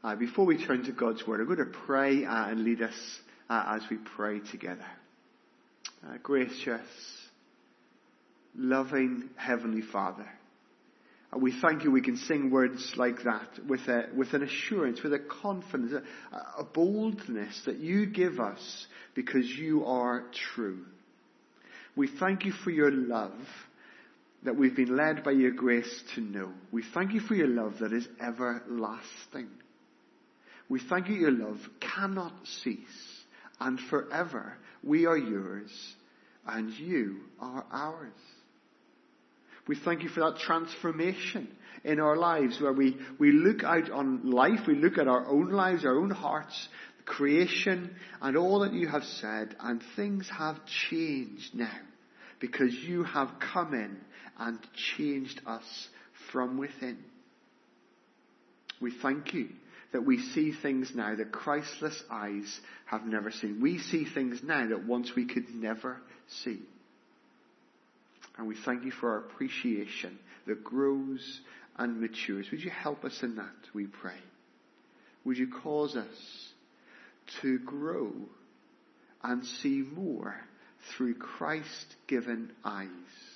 Before we turn to God's Word, I'm going to pray and lead us as we pray together. Gracious, loving Heavenly Father, we thank you we can sing words like that with an assurance, with a confidence, a boldness that you give us because you are true. We thank you for your love that we've been led by your grace to know. We thank you for your love that is everlasting. We thank you your love cannot cease, and forever we are yours and you are ours. We thank you for that transformation in our lives where we look out on life, we look at our own lives, our own hearts, creation and all that you have said, and things have changed now because you have come in and changed us from within. We thank you that we see things now that Christless eyes have never seen. We see things now that once we could never see. And we thank you for our appreciation that grows and matures. Would you help us in that, we pray? Would you cause us to grow and see more through Christ-given eyes?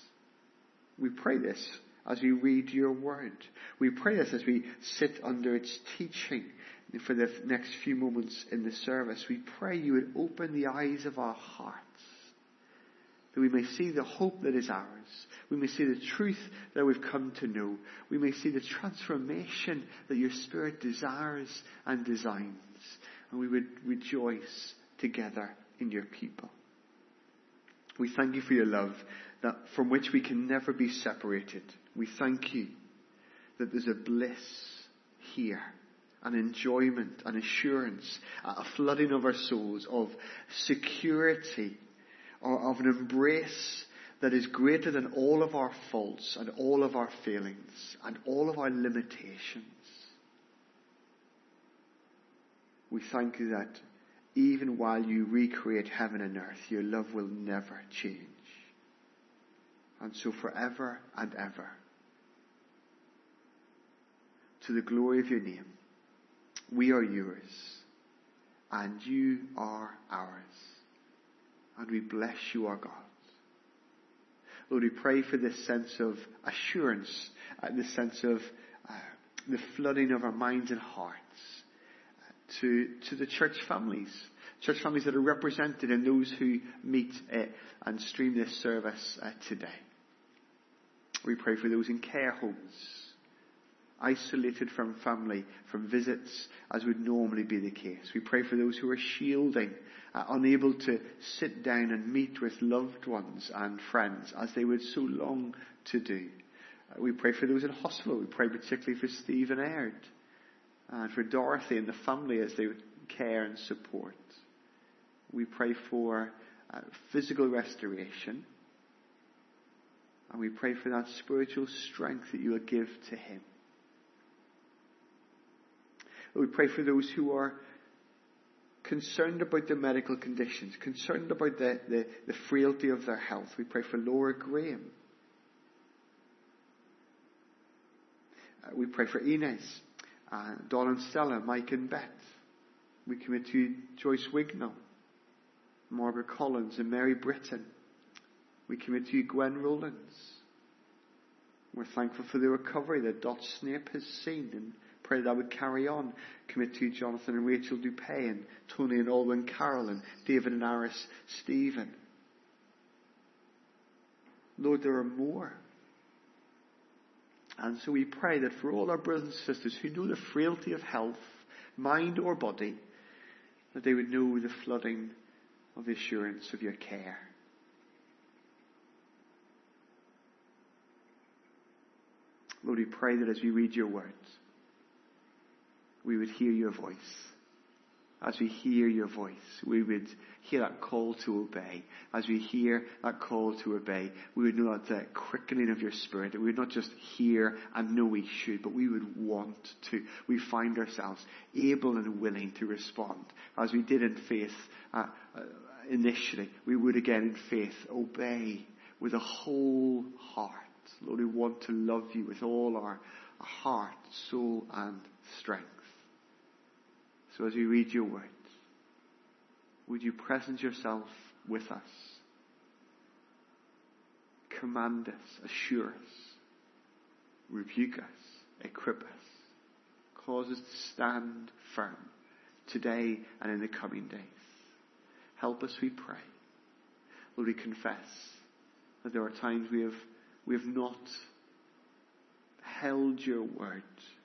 We pray this as we read your word. We pray this as we sit under its teaching for the next few moments in the service. We pray you would open the eyes of our hearts, that we may see the hope that is ours. We may see the truth that we've come to know. We may see the transformation that your Spirit desires and designs. And we would rejoice together in your people. We thank you for your love, that from which we can never be separated. We thank you that there's a bliss here, an enjoyment, an assurance, a flooding of our souls, of security, or of an embrace that is greater than all of our faults and all of our failings and all of our limitations. We thank you that even while you recreate heaven and earth, your love will never change. And so forever and ever, to the glory of your name, we are yours and you are ours. And we bless you, our God. Lord, we pray for this sense of assurance, this sense of the flooding of our minds and hearts to the church families that are represented in those who meet and stream this service today. We pray for those in care homes, isolated from family, from visits as would normally be the case. We pray for those who are shielding, unable to sit down and meet with loved ones and friends as they would so long to do. We pray for those in hospital. We pray particularly for Stephen Aird and for Dorothy and the family as they care and support. We pray for physical restoration. And we pray for that spiritual strength that you will give to him. We pray for those who are concerned about their medical conditions, concerned about the frailty of their health. We pray for Laura Graham. We pray for Inez, Dawn and Stella, Mike and Beth. We commit to you Joyce Wignall, Margaret Collins and Mary Britton. We commit to you Gwen Rowlands. We're thankful for the recovery that Dot Snape has seen and pray that would carry on. Commit to you Jonathan and Rachel Dupay and Tony and Alwyn Carroll and David and Aris Stephen. Lord, there are more. And so we pray that for all our brothers and sisters who know the frailty of health, mind or body, that they would know the flooding of the assurance of your care. Lord, we pray that as we read your words, we would hear your voice. As we hear your voice, we would hear that call to obey. As we hear that call to obey, we would know that the quickening of your Spirit, that we would not just hear and know we should, but we would want to. We find ourselves able and willing to respond. As we did in faith initially, we would again in faith obey with a whole heart. Lord, we want to love you with all our heart, soul and strength. So as we read your word, would you present yourself with us? Command us, assure us, rebuke us, equip us, cause us to stand firm today and in the coming days. Help us, we pray. Lord, we confess that there are times we have not held your word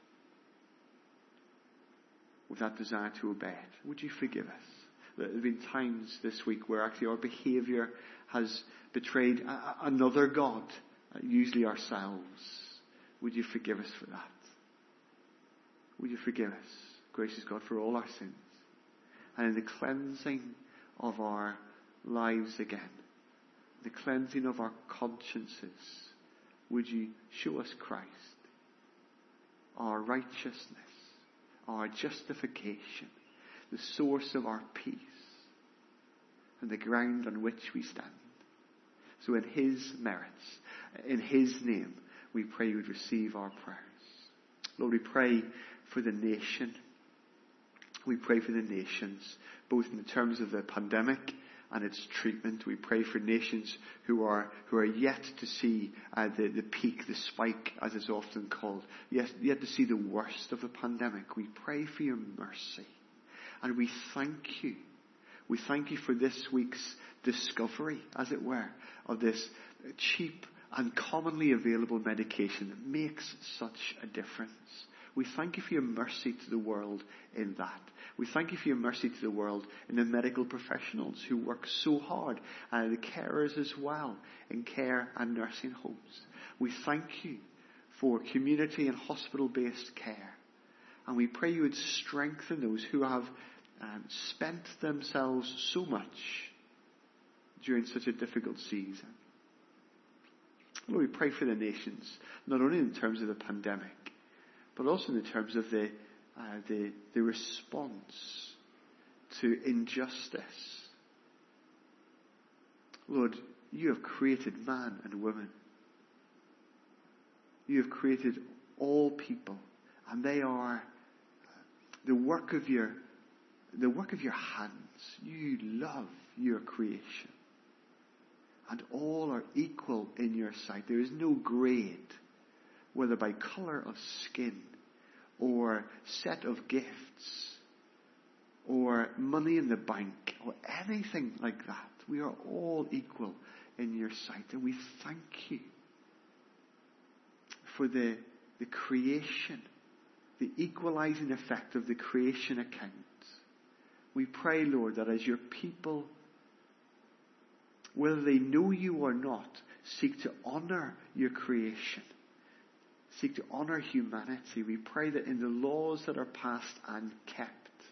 with that desire to obey it. Would you forgive us? There have been times this week where actually our behaviour has betrayed another God, usually ourselves. Would you forgive us for that? Would you forgive us, gracious God, for all our sins? And in the cleansing of our lives again, the cleansing of our consciences, would you show us Christ, our righteousness, our justification, the source of our peace, and the ground on which we stand. So in his merits, in his name, we pray you would receive our prayers. Lord, we pray for the nation. We pray for the nations, both in terms of the pandemic and its treatment. We pray for nations who are yet to see the peak, the spike, as it's often called, yet to see the worst of the pandemic. We pray for your mercy. And we thank you. We thank you for this week's discovery, as it were, of this cheap and commonly available medication that makes such a difference. We thank you for your mercy to the world in that. We thank you for your mercy to the world in the medical professionals who work so hard, and the carers as well, in care and nursing homes. We thank you for community and hospital-based care. And we pray you would strengthen those who have spent themselves so much during such a difficult season. Lord, we pray for the nations, not only in terms of the pandemic, but also in terms of the response to injustice. Lord, you have created man and woman. You have created all people, and they are the work of your hands. You love your creation, and all are equal in your sight. There is no grade, whether by colour of skin, or set of gifts, or money in the bank, or anything like that. We are all equal in your sight, and we thank you for the creation, the equalizing effect of the creation account. We pray, Lord, that as your people, whether they know you or not, seek to honour your creation, seek to honour humanity, we pray that in the laws that are passed and kept,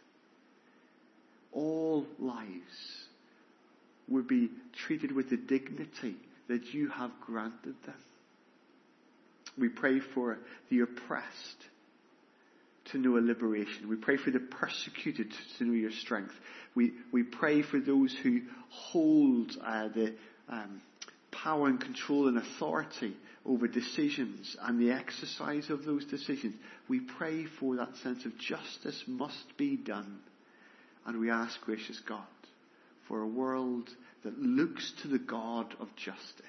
all lives would be treated with the dignity that you have granted them. We pray for the oppressed to know a liberation. We pray for the persecuted to know your strength. We pray for those who hold the power and control and authority over decisions and the exercise of those decisions. We pray for that sense of justice must be done. And we ask, gracious God, for a world that looks to the God of justice.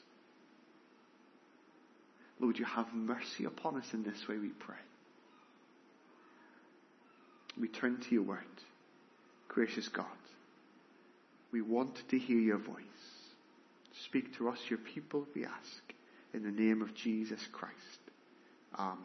Lord, you have mercy upon us in this way, we pray. We turn to your word. Gracious God, we want to hear your voice. Speak to us, your people, we ask, in the name of Jesus Christ. Amen.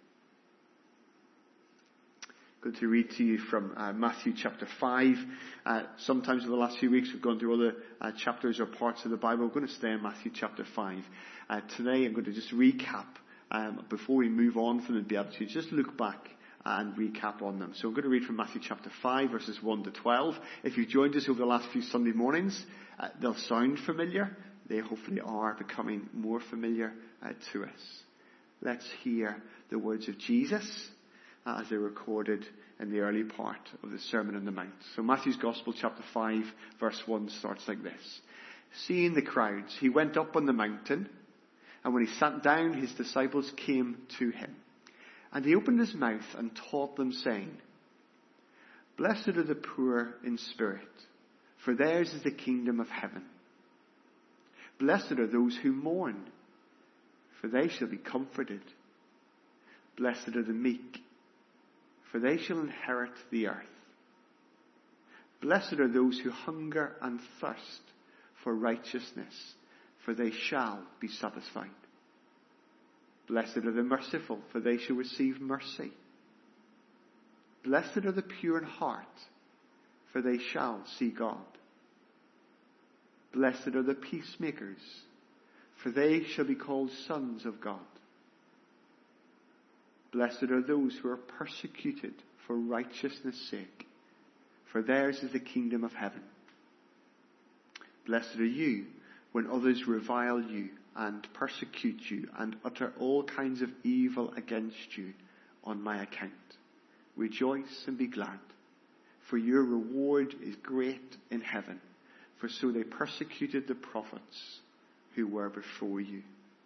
I'm going to read to you from Matthew chapter 5. Sometimes in the last few weeks we've gone through other chapters or parts of the Bible. We're going to stay in Matthew chapter 5. Today I'm going to just recap, before we move on from the Beatitudes, just look back and recap on them. So I'm going to read from Matthew chapter 5, verses 1 to 12. If you've joined us over the last few Sunday mornings, they'll sound familiar. They hopefully are becoming more familiar to us. Let's hear the words of Jesus as they're recorded in the early part of the Sermon on the Mount. So Matthew's Gospel chapter 5 verse 1 starts like this. Seeing the crowds, he went up on the mountain, and when he sat down, his disciples came to him. And he opened his mouth and taught them, saying, Blessed are the poor in spirit, for theirs is the kingdom of heaven. Blessed are those who mourn, for they shall be comforted. Blessed are the meek, for they shall inherit the earth. Blessed are those who hunger and thirst for righteousness, for they shall be satisfied. Blessed are the merciful, for they shall receive mercy. Blessed are the pure in heart, for they shall see God. Blessed are the peacemakers, for they shall be called sons of God. Blessed are those who are persecuted for righteousness' sake, for theirs is the kingdom of heaven. Blessed are you when others revile you and persecute you and utter all kinds of evil against you on my account. Rejoice and be glad, for your reward is great in heaven, for so they persecuted the prophets who were before you.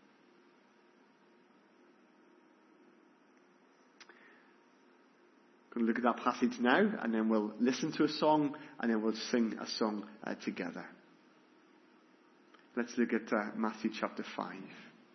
Going to look at that passage now, and then we'll listen to a song, and then we'll sing a song together. Let's look at Matthew chapter 5. I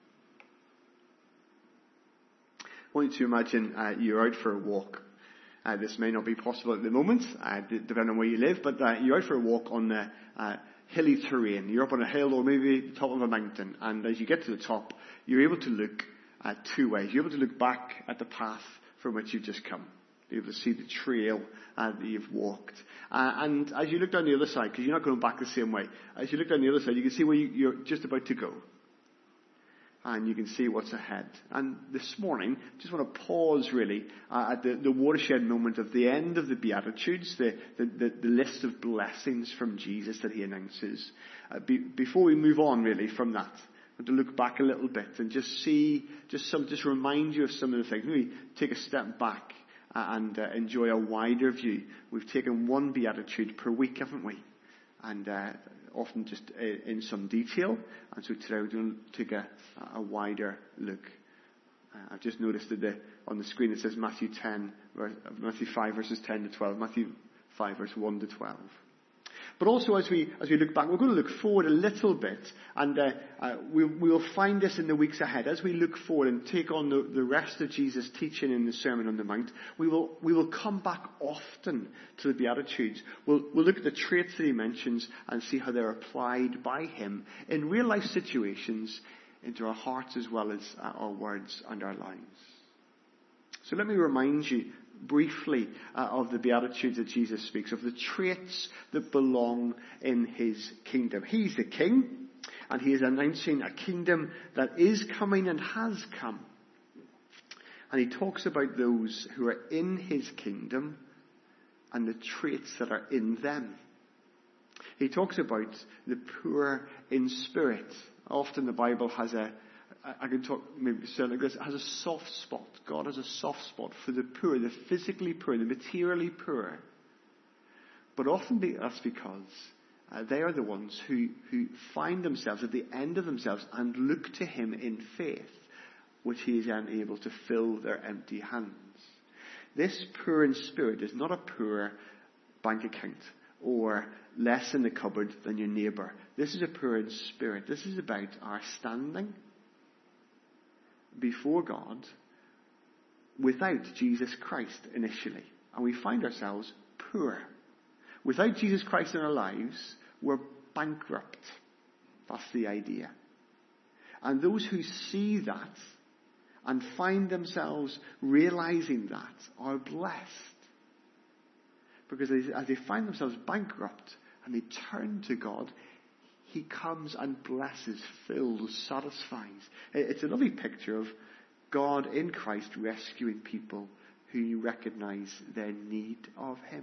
want you to imagine you're out for a walk. This may not be possible at the moment, depending on where you live, but you're out for a walk on the hilly terrain. You're up on a hill or maybe the top of a mountain, and as you get to the top, you're able to look two ways. You're able to look back at the path from which you've just come. You're able to see the trail that you've walked. And as you look down the other side, because you're not going back the same way, as you look down the other side, you can see where you're just about to go. And you can see what's ahead. And this morning, just want to pause really at the watershed moment of the end of the Beatitudes, the list of blessings from Jesus that he announces. Before we move on really from that, I want to look back a little bit and just remind you of some of the things. Maybe take a step back and enjoy a wider view. We've taken one Beatitude per week, haven't we? And often just in some detail. And so today we're going to take a wider look. I've just noticed that on the screen it says Matthew 5 verses 10 to 12. Matthew 5 verse 1 to 12. But also as we look back, we're going to look forward a little bit, and we will find this in the weeks ahead. As we look forward and take on the rest of Jesus' teaching in the Sermon on the Mount, we will come back often to the Beatitudes. We'll look at the traits that he mentions and see how they're applied by him in real life situations into our hearts as well as our words and our lives. So let me remind you briefly of the Beatitudes that Jesus speaks of, the traits that belong in his kingdom. He's the king, and he is announcing a kingdom that is coming and has come. And he talks about those who are in his kingdom and the traits that are in them. He talks about the poor in spirit. Often the Bible has has a soft spot. God has a soft spot for the poor, the physically poor, the materially poor. But often that's because they are the ones who find themselves at the end of themselves and look to him in faith, which he is then able to fill their empty hands. This poor in spirit is not a poor bank account or less in the cupboard than your neighbour. This is a poor in spirit. This is about our standing before God without Jesus Christ initially. And we find ourselves poor. Without Jesus Christ in our lives, we're bankrupt. That's the idea. And those who see that and find themselves realizing that are blessed. Because as they find themselves bankrupt and they turn to God, he comes and blesses, fills, satisfies. It's a lovely picture of God in Christ rescuing people who recognize their need of him.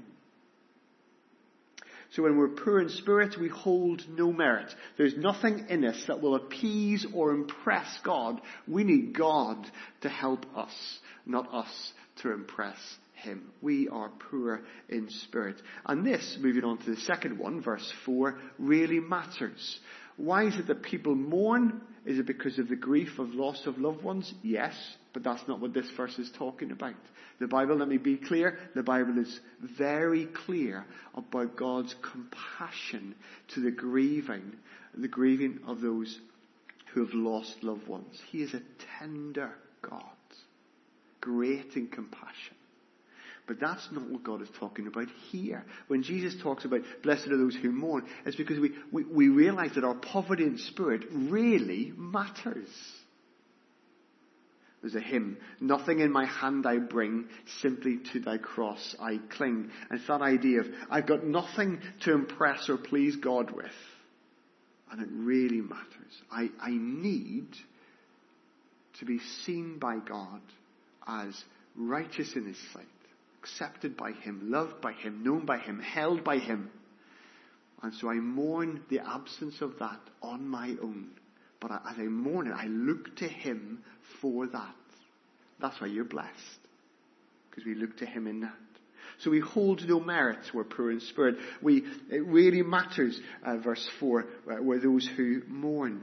So when we're poor in spirit, we hold no merit. There's nothing in us that will appease or impress God. We need God to help us, not us to impress him. We are poor in spirit. And this, moving on to the second one, verse 4, really matters. Why is it that people mourn? Is it because of the grief of loss of loved ones? Yes, but that's not what this verse is talking about. The Bible, let me be clear, the Bible is very clear about God's compassion to the grieving of those who have lost loved ones. He is a tender God, great in compassion. But that's not what God is talking about here. When Jesus talks about blessed are those who mourn, it's because we realize that our poverty in spirit really matters. There's a hymn, nothing in my hand I bring, simply to thy cross I cling. And it's that idea of, I've got nothing to impress or please God with. And it really matters. I need to be seen by God as righteous in his sight, accepted by him, loved by him, known by him, held by him. And so I mourn the absence of that on my own. But as I mourn it, I look to him for that. That's why you're blessed. Because we look to him in that. So we hold no merit, we're poor in spirit. It really matters, verse 4, we're those who mourn.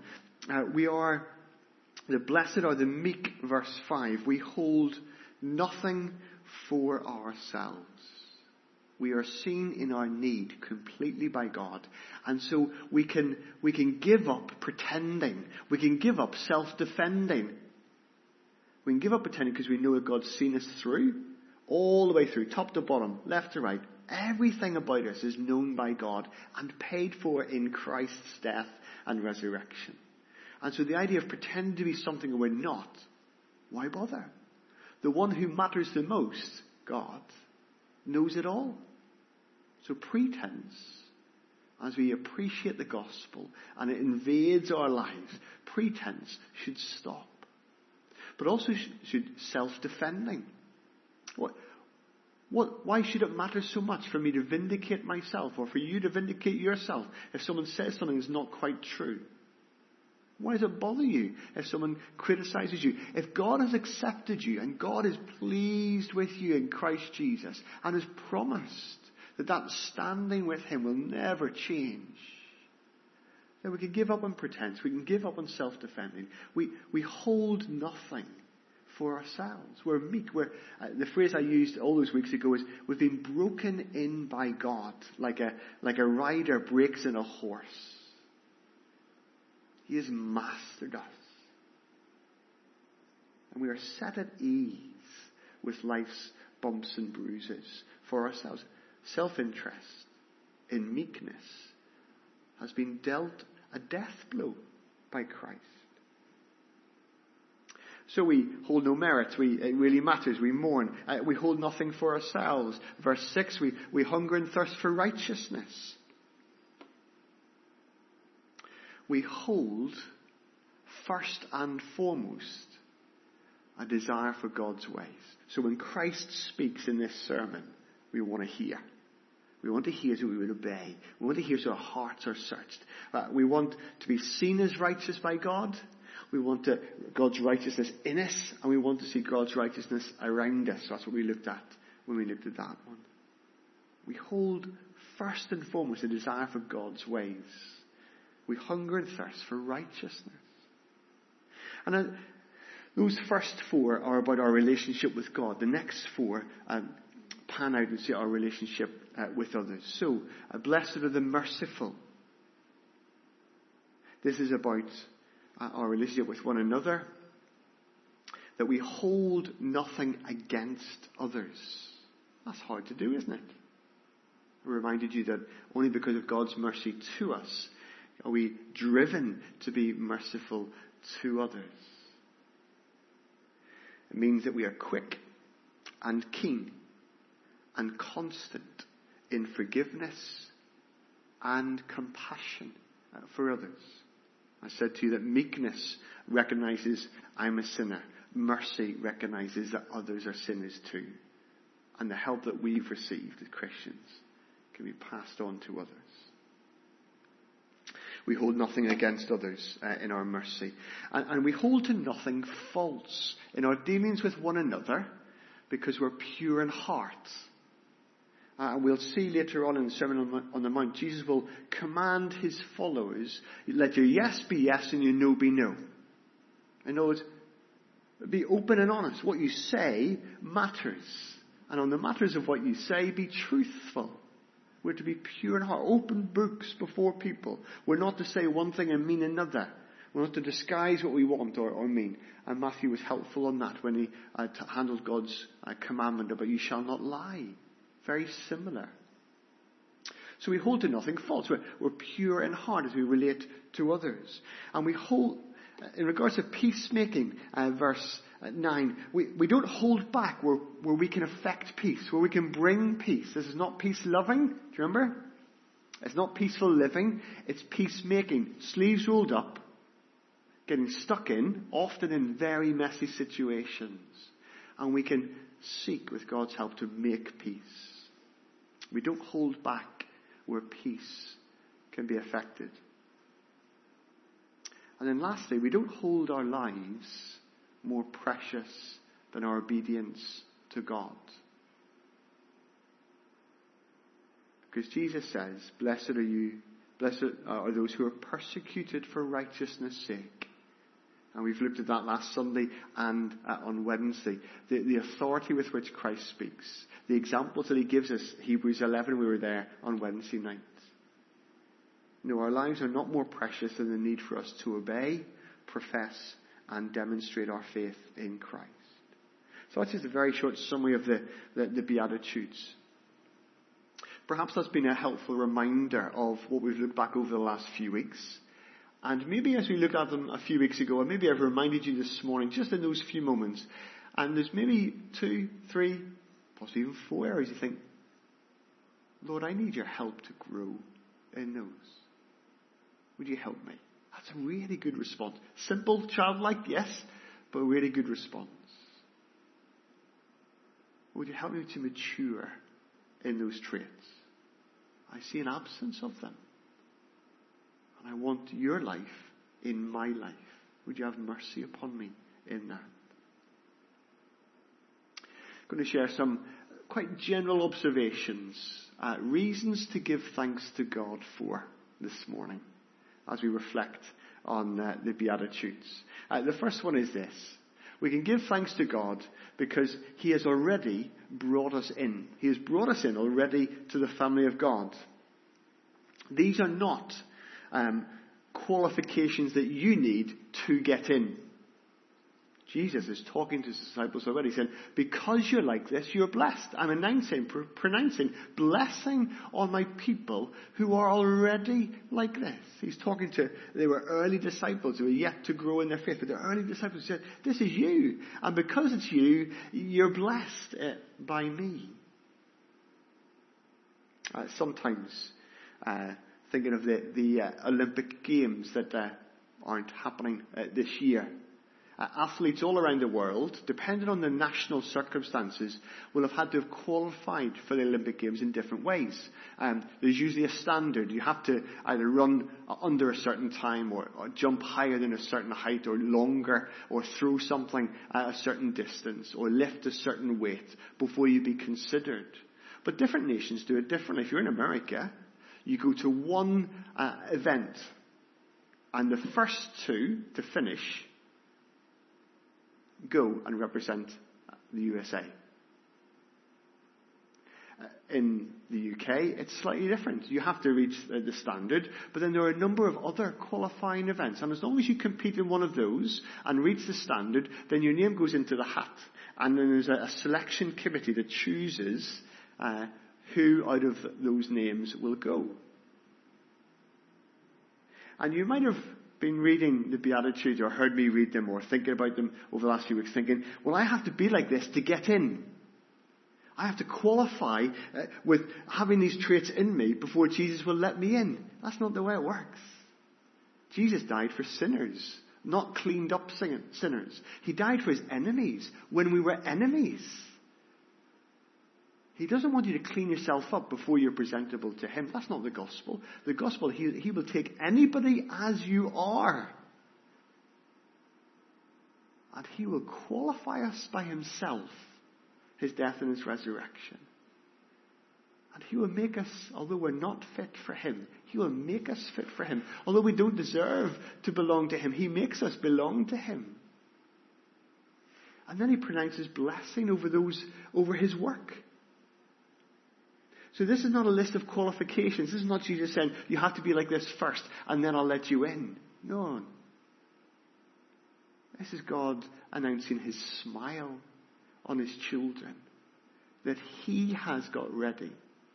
The blessed are the meek, verse 5. We hold nothing for ourselves. We are seen in our need completely by God. And so we can give up pretending. We can give up self-defending. We can give up pretending because we know that God's seen us through. All the way through, top to bottom, left to right. Everything about us is known by God and paid for in Christ's death and resurrection. And so the idea of pretending to be something that we're not, why bother? The one who matters the most, God, knows it all. So pretense, as we appreciate the gospel and it invades our lives, pretense should stop. But also should self-defending. Why should it matter so much for me to vindicate myself or for you to vindicate yourself if someone says something that's not quite true? Why does it bother you if someone criticizes you? If God has accepted you and God is pleased with you in Christ Jesus and has promised that standing with him will never change, then we can give up on pretense. We can give up on self-defending. We hold nothing for ourselves. We're meek. The phrase I used all those weeks ago is, we've been broken in by God, like a rider breaks in a horse. He has mastered us. And we are set at ease with life's bumps and bruises for ourselves. Self-interest in meekness has been dealt a death blow by Christ. So we hold no merit. It really matters. We mourn. We hold nothing for ourselves. Verse 6, we hunger and thirst for righteousness. We hold first and foremost a desire for God's ways. So when Christ speaks in this sermon, we want to hear. We want to hear so we would obey. We want to hear so our hearts are searched. We want to be seen as righteous by God. We want God's righteousness in us, and we want to see God's righteousness around us. So that's what we looked at when we looked at that one. We hold first and foremost a desire for God's ways. We hunger and thirst for righteousness. And those first four are about our relationship with God. The next four pan out and see our relationship with others. So, blessed are the merciful. This is about our relationship with one another, that we hold nothing against others. That's hard to do, isn't it? I reminded you that only because of God's mercy to us are we driven to be merciful to others. It means that we are quick and keen and constant in forgiveness and compassion for others. I said to you that meekness recognizes I'm a sinner. Mercy recognizes that others are sinners too. And the help that we've received as Christians can be passed on to others. We hold nothing against others in our mercy. And we hold to nothing false in our dealings with one another because we're pure in heart. And we'll see later on in the Sermon on the Mount, Jesus will command his followers, let your yes be yes and your no be no. In other words, be open and honest. What you say matters. And on the matters of what you say, be truthful. We're to be pure in heart, open books before people. We're not to say one thing and mean another. We're not to disguise what we want or mean. And Matthew was helpful on that when he handled God's commandment about you shall not lie. Very similar. So we hold to nothing false. We're pure in heart as we relate to others. And we hold, in regards to peacemaking, verse 9, we don't hold back where we can affect peace, where we can bring peace. This is not peace loving. Do you remember? It's not peaceful living. It's peacemaking. Sleeves rolled up, getting stuck in, often in very messy situations. And we can seek, with God's help, to make peace. We don't hold back where peace can be affected. And then lastly, we don't hold our lives more precious than our obedience to God. Because Jesus says, blessed are those who are persecuted for righteousness' sake. And we've looked at that last Sunday and on Wednesday. The authority with which Christ speaks. The examples that he gives us, Hebrews 11, we were there on Wednesday night. No, our lives are not more precious than the need for us to obey, profess, and demonstrate our faith in Christ. So that's just a very short summary of the Beatitudes. Perhaps that's been a helpful reminder of what we've looked back over the last few weeks. And maybe as we looked at them a few weeks ago, or maybe I've reminded you this morning, just in those few moments, and there's maybe 2, 3, possibly even 4 areas you think, Lord, I need your help to grow in those. Would you help me? That's a really good response. Simple, childlike, yes, but a really good response. Would you help me to mature in those traits? I see an absence of them. And I want your life in my life. Would you have mercy upon me in that? I'm going to share some quite general observations, reasons to give thanks to God for this morning as we reflect on the Beatitudes. The first one is this. We can give thanks to God because he has already brought us in. He has brought us in already to the family of God. These are not qualifications that you need to get in. Jesus is talking to his disciples already, saying, because you're like this, you're blessed. I'm pronouncing blessing on my people who are already like this. He's talking to, they were early disciples who were yet to grow in their faith, but the early disciples said, this is you. And because it's you, you're blessed by me. Sometimes, thinking of the Olympic Games that aren't happening this year. Athletes all around the world, depending on their national circumstances, will have had to have qualified for the Olympic Games in different ways. There's usually a standard. You have to either run under a certain time or jump higher than a certain height or longer or throw something at a certain distance or lift a certain weight before you be considered. But different nations do it differently. If you're in America, you go to one event and the first two to finish go and represent the USA. In the UK, it's slightly different. You have to reach the standard, but then there are a number of other qualifying events. And as long as you compete in one of those and reach the standard, then your name goes into the hat. And then there's a selection committee that chooses who out of those names will go. And you might have been reading the Beatitudes or heard me read them or thinking about them over the last few weeks thinking, well, I have to be like this to get in. I have to qualify with having these traits in me before Jesus will let me in. That's not the way it works. Jesus died for sinners, not cleaned up sinners. He died for his enemies when we were enemies. He doesn't want you to clean yourself up before you're presentable to him. That's not the gospel. The gospel, he will take anybody as you are. And he will qualify us by himself, his death and his resurrection. And he will make us, although we're not fit for him, he will make us fit for him. Although we don't deserve to belong to him, he makes us belong to him. And then he pronounces blessing over his work. So this is not a list of qualifications. This is not Jesus saying, you have to be like this first, and then I'll let you in. No. This is God announcing his smile on his children that he has got ready.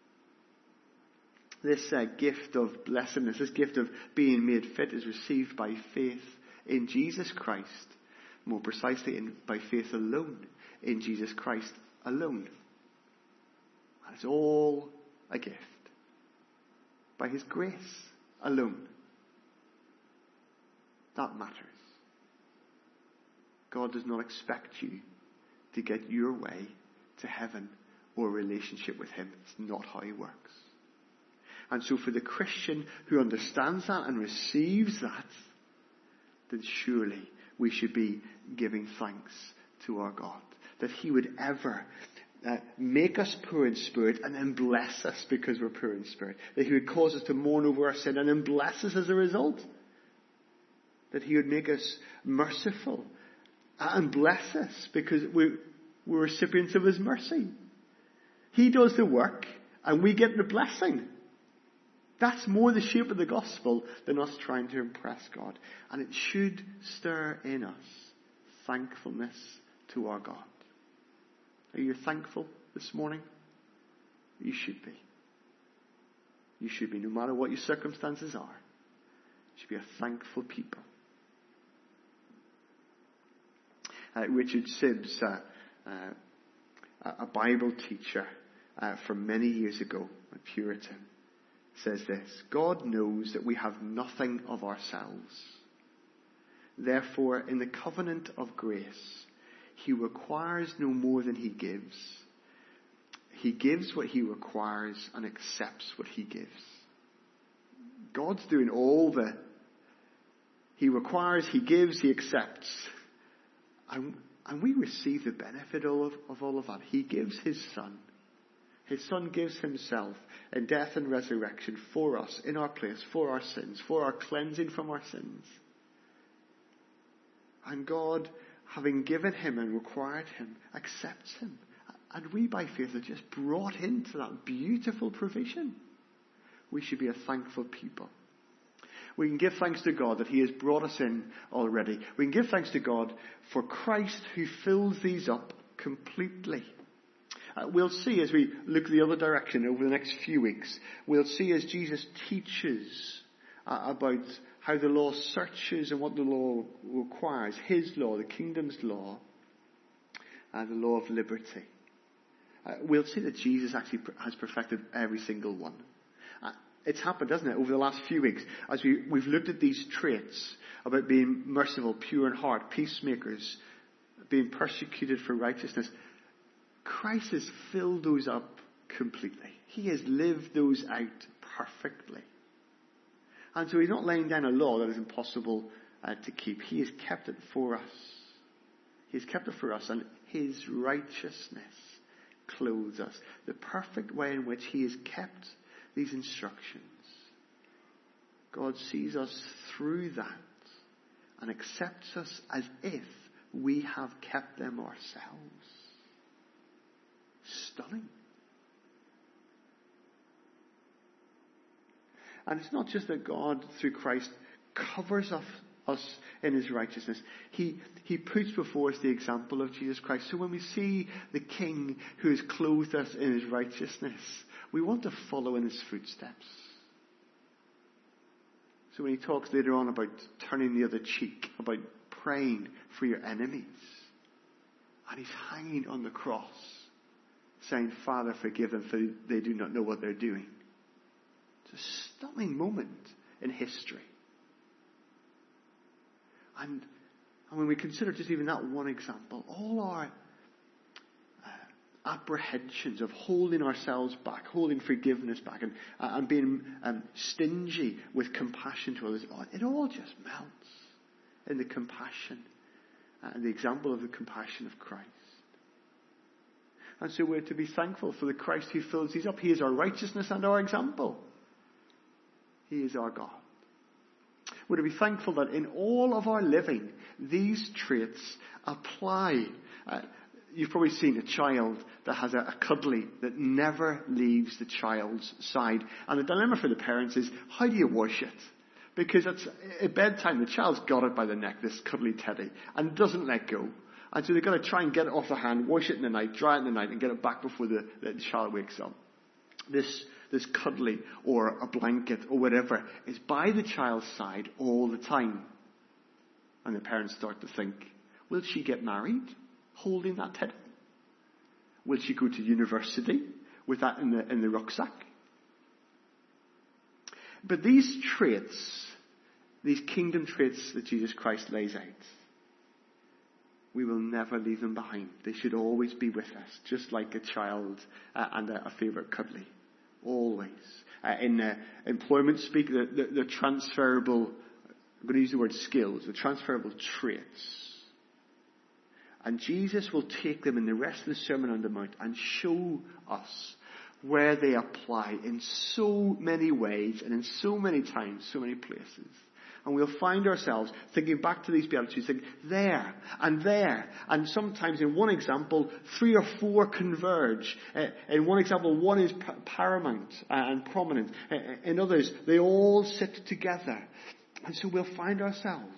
This gift of blessedness, this gift of being made fit is received by faith in Jesus Christ. More precisely, by faith alone, in Jesus Christ alone. And it's all a gift. By his grace alone. That matters. God does not expect you to get your way to heaven or a relationship with him. It's not how he works. And so for the Christian who understands that and receives that, then surely we should be giving thanks to our God. That he would ever make us poor in spirit and then bless us because we're poor in spirit. That he would cause us to mourn over our sin and then bless us as a result. That he would make us merciful and bless us because we're recipients of his mercy. He does the work and we get the blessing. That's more the shape of the gospel than us trying to impress God. And it should stir in us thankfulness to our God. Are you thankful this morning? You should be. You should be, no matter what your circumstances are. You should be a thankful people. Richard Sibbes, a Bible teacher from many years ago, a Puritan, says this: God knows that we have nothing of ourselves. Therefore, in the covenant of grace, he requires no more than he gives. He gives what he requires and accepts what he gives. God's doing all he requires, he gives, he accepts. And we receive the benefit of all of that. He gives his Son. His Son gives himself in death and resurrection for us, in our place, for our sins, for our cleansing from our sins. And God, having given him and required him, accepts him. And we, by faith, are just brought into that beautiful provision. We should be a thankful people. We can give thanks to God that he has brought us in already. We can give thanks to God for Christ who fills these up completely. We'll see as we look the other direction over the next few weeks, we'll see as Jesus teaches about how the law searches and what the law requires. His law, the kingdom's law, and the law of liberty. We'll see that Jesus actually has perfected every single one. It's happened, hasn't it, over the last few weeks, as we've looked at these traits about being merciful, pure in heart, peacemakers, being persecuted for righteousness. Christ has filled those up completely. He has lived those out perfectly. And so he's not laying down a law that is impossible to keep. He has kept it for us. He has kept it for us, and his righteousness clothes us. The perfect way in which he has kept these instructions. God sees us through that and accepts us as if we have kept them ourselves. Stunning. And it's not just that God, through Christ, covers us in his righteousness. He puts before us the example of Jesus Christ. So when we see the King who has clothed us in his righteousness, we want to follow in his footsteps. So when he talks later on about turning the other cheek, about praying for your enemies, and he's hanging on the cross, saying, Father, forgive them, for they do not know what they're doing. It's a stunning moment in history. And when we consider just even that one example, all our apprehensions of holding ourselves back, holding forgiveness back, and being stingy with compassion to others, it all just melts in the compassion and the example of the compassion of Christ. And so we're to be thankful for the Christ who fills these up. He is our righteousness and our example. He is our God. We're to be thankful that in all of our living, these traits apply. You've probably seen a child that has a cuddly that never leaves the child's side. And the dilemma for the parents is, how do you wash it? Because at bedtime, the child's got it by the neck, this cuddly teddy, and doesn't let go. And so they've got to try and get it off the hand, wash it in the night, dry it in the night, and get it back before the child wakes up. This cuddly or a blanket or whatever is by the child's side all the time. And the parents start to think, will she get married holding that teddy? Will she go to university with that in the rucksack? But these traits, these kingdom traits that Jesus Christ lays out, we will never leave them behind. They should always be with us, just like a child and a favourite cuddly. Always. In employment speak, the transferable, I'm going to use the word skills, the transferable traits. And Jesus will take them in the rest of the Sermon on the Mount and show us where they apply in so many ways and in so many times, so many places. And we'll find ourselves thinking back to these Beatitudes, thinking there and there. And sometimes in one example, 3 or 4 converge. In one example, one is paramount and prominent. In others, they all sit together. And so we'll find ourselves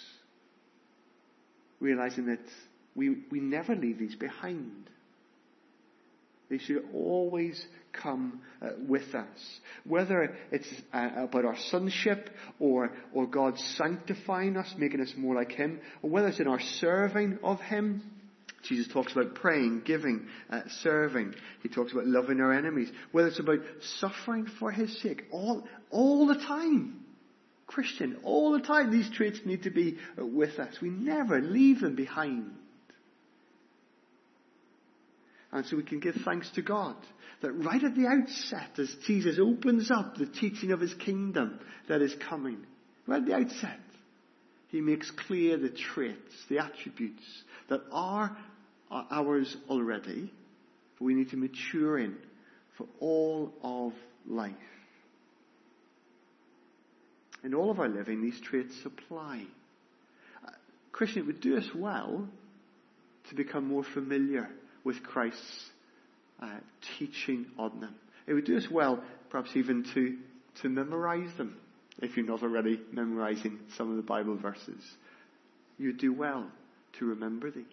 realizing that we never leave these behind. They should always come with us. Whether it's about our sonship or God sanctifying us, making us more like Him, or whether it's in our serving of Him. Jesus talks about praying, giving, serving. He talks about loving our enemies. Whether it's about suffering for His sake. All the time. Christian, all the time these traits need to be with us. We never leave them behind. And so we can give thanks to God that right at the outset, as Jesus opens up the teaching of His kingdom that is coming, right at the outset, He makes clear the traits, the attributes that are ours already, but we need to mature in for all of life. In all of our living, these traits apply. Christian, it would do us well to become more familiar with Christ's teaching on them. It would do us well, perhaps even to memorize them, if you're not already memorizing some of the Bible verses. You would do well to remember these.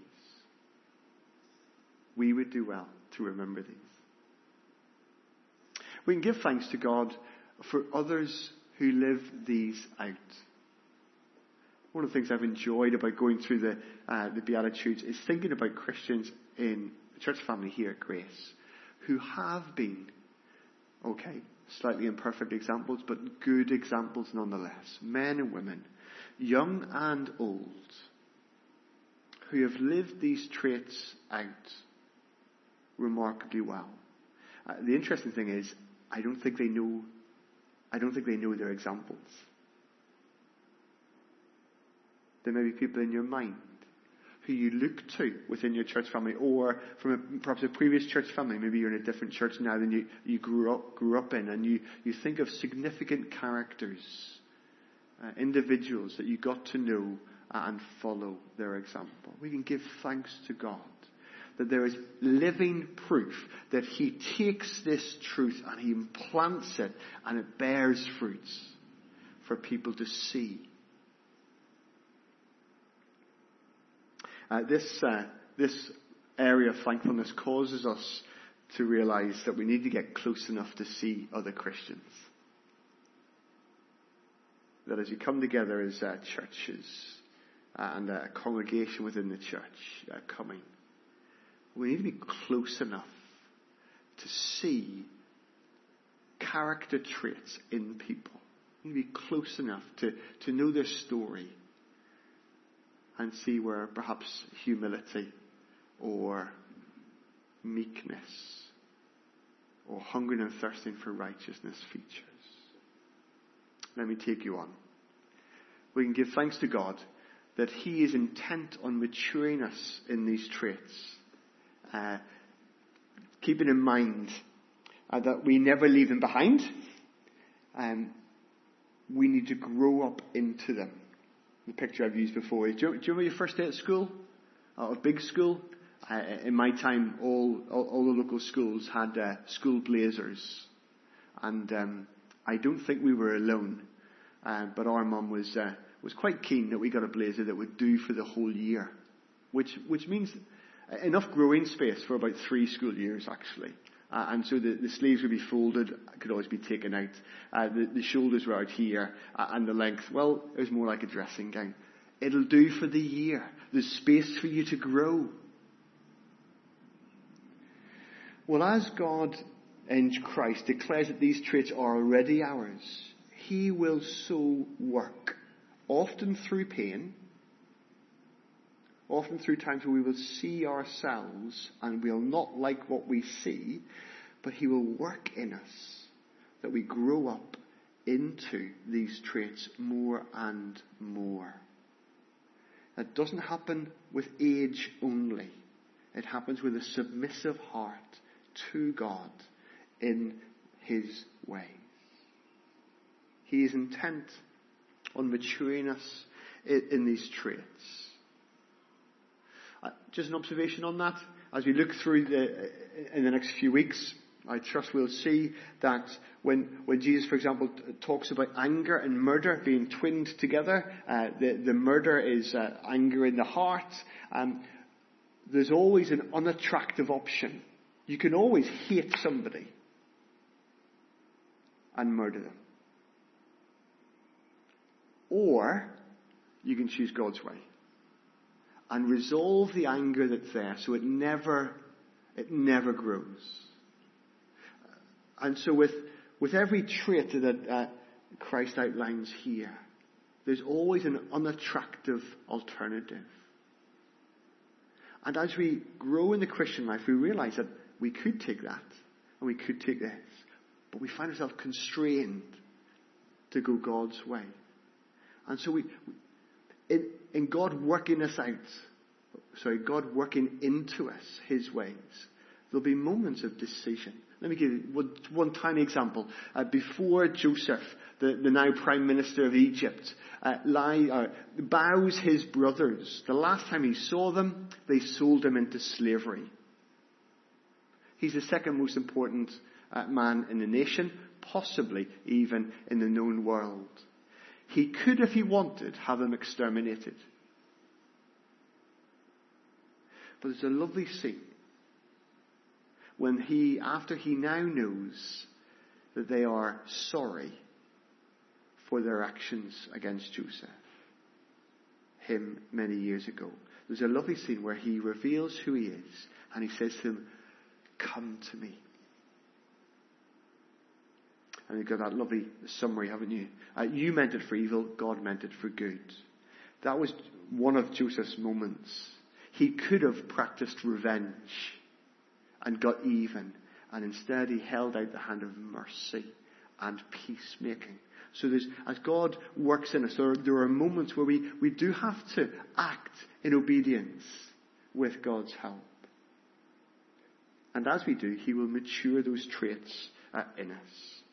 We would do well to remember these. We can give thanks to God for others who live these out. One of the things I've enjoyed about going through the Beatitudes is thinking about Christians in the church family here at Grace who have been, slightly imperfect examples, but good examples nonetheless. Men and women, young and old, who have lived these traits out remarkably well. The interesting thing is, I don't think they know their examples. There may be people in your mind who you look to within your church family, or from perhaps a previous church family. Maybe you're in a different church now than you grew up in, and you think of significant characters, individuals that you got to know and follow their example. We can give thanks to God that there is living proof that He takes this truth and He implants it and it bears fruits for people to see. This area of thankfulness causes us to realize that we need to get close enough to see other Christians. That as you come together as churches and a congregation within the church coming, we need to be close enough to see character traits in people. We need to be close enough to know their story and see where perhaps humility or meekness or hungering and thirsting for righteousness features. Let me take you on. We can give thanks to God that He is intent on maturing us in these traits. keeping in mind that we never leave them behind, we need to grow up into them. The picture I've used before is, do you remember your first day at school? A big school? In my time, all the local schools had school blazers. And I don't think we were alone. But our mum was quite keen that we got a blazer that would do for the whole year. Which means enough growing space for about 3 school years, actually. And so the sleeves would be folded, could always be taken out. The shoulders were out here, and the length, well, it was more like a dressing gown. It'll do for the year. There's space for you to grow. Well, as God in Christ declares that these traits are already ours, He will so work, often through pain, often through times where we will see ourselves and we'll not like what we see, but He will work in us that we grow up into these traits more and more. That doesn't happen with age only. It happens with a submissive heart to God in His ways. He is intent on maturing us in these traits. Just an observation on that. As we look through in the next few weeks, I trust we'll see that when Jesus, for example, talks about anger and murder being twinned together, the murder is anger in the heart. There's always an unattractive option. You can always hate somebody and murder them. Or you can choose God's way and resolve the anger that's there so it never grows. And so with every trait that Christ outlines here, there's always an unattractive alternative. And as we grow in the Christian life, we realize that we could take that and we could take this, but we find ourselves constrained to go God's way. And so in God working us out, God working into us His ways, there'll be moments of decision. Let me give you one tiny example. Before Joseph, the now Prime Minister of Egypt, bows his brothers. The last time he saw them, they sold him into slavery. He's the second most important man in the nation, possibly even in the known world. He could, if he wanted, have them exterminated. But there's a lovely scene when after he now knows that they are sorry for their actions against Joseph, him many years ago. There's a lovely scene where he reveals who he is and he says to him, "Come to me." And you've got that lovely summary, haven't you? You meant it for evil, God meant it for good. That was one of Joseph's moments. He could have practiced revenge and got even. And instead he held out the hand of mercy and peacemaking. So as God works in us, there are moments where we do have to act in obedience with God's help. And as we do, He will mature those traits in us.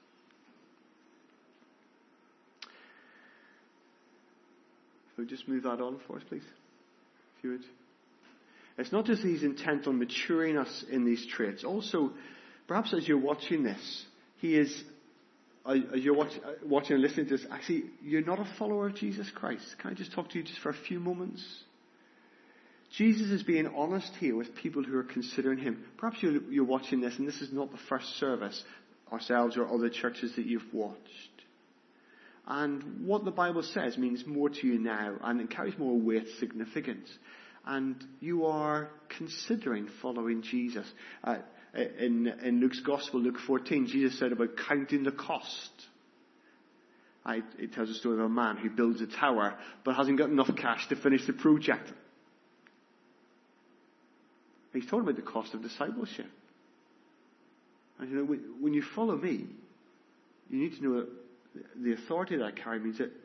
So just move that on for us, please. If you would. It's not just that He's intent on maturing us in these traits. Also, perhaps as you're watching this, He is, as you're watching and listening to this, actually, you're not a follower of Jesus Christ. Can I just talk to you just for a few moments? Jesus is being honest here with people who are considering Him. Perhaps you're watching this and this is not the first service, ourselves or other churches that you've watched. And what the Bible says means more to you now and it carries more weight, significance. And you are considering following Jesus. In Luke's Gospel, Luke 14, Jesus said about counting the cost. It tells a story of a man who builds a tower but hasn't got enough cash to finish the project. He's talking about the cost of discipleship. And you know, when you follow me, you need to know that the authority that I carry means that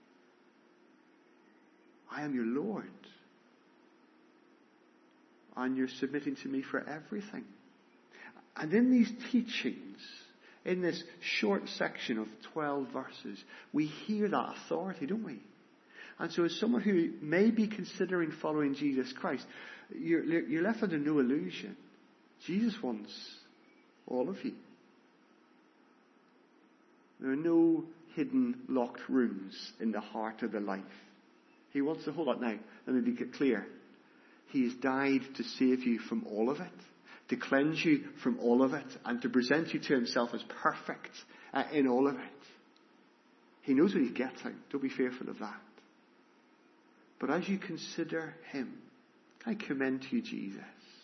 I am your Lord. And you're submitting to me for everything. And in these teachings, in this short section of 12 verses, we hear that authority, don't we? And so as someone who may be considering following Jesus Christ, you're left under no illusion. Jesus wants all of you. There are no hidden, locked rooms in the heart of the life. He wants the whole lot. Now, let me be clear. He has died to save you from all of it, to cleanse you from all of it, and to present you to himself as perfect in all of it. He knows what he's getting. Don't be fearful of that. But as you consider him, I commend to you Jesus.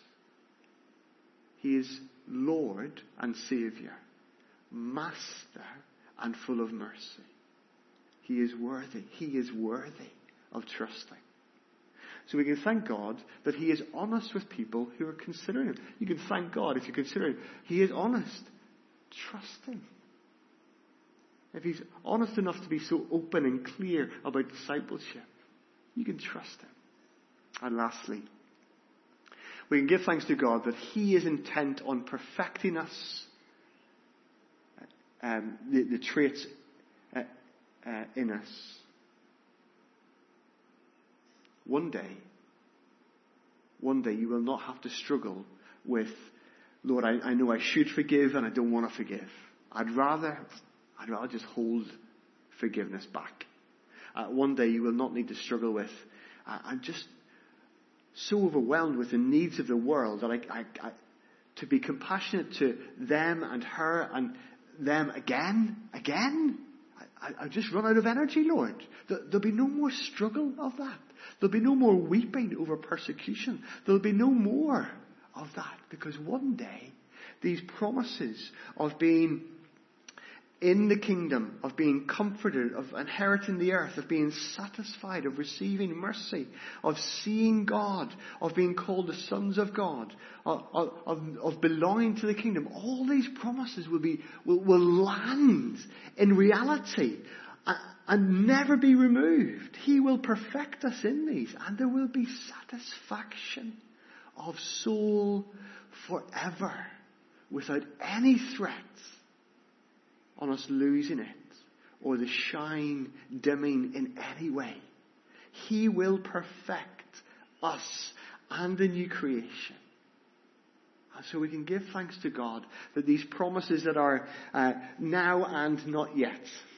He is Lord and Saviour, Master and full of mercy. He is worthy. He is worthy of trusting. So we can thank God that he is honest with people who are considering him. You can thank God if you consider him. He is honest. Trust him. If he's honest enough to be so open and clear about discipleship, you can trust him. And lastly, we can give thanks to God that he is intent on perfecting us, the traits in us. One day you will not have to struggle with, Lord, I know I should forgive and I don't want to forgive. I'd rather just hold forgiveness back. One day you will not need to struggle with, I'm just so overwhelmed with the needs of the world that I to be compassionate to them and her and them again. I just run out of energy, Lord. There'll be no more struggle of that. There'll be no more weeping over persecution. There'll be no more of that, because one day these promises of being in the kingdom, of being comforted, of inheriting the earth, of being satisfied, of receiving mercy, of seeing God, of being called the sons of God, of belonging to the kingdom, all these promises will land in reality and never be removed. He will perfect us in these, and there will be satisfaction of soul forever without any threats on us losing it or the shine dimming in any way. He will perfect us and the new creation. And so we can give thanks to God that these promises that are now and not yet,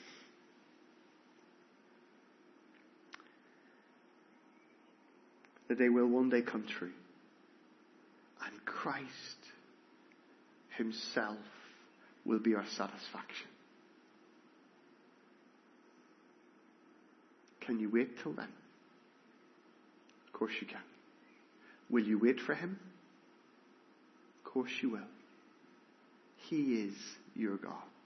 that they will one day come true. And Christ himself will be our satisfaction. Can you wait till then? Of course you can. Will you wait for him? Of course you will. He is your God.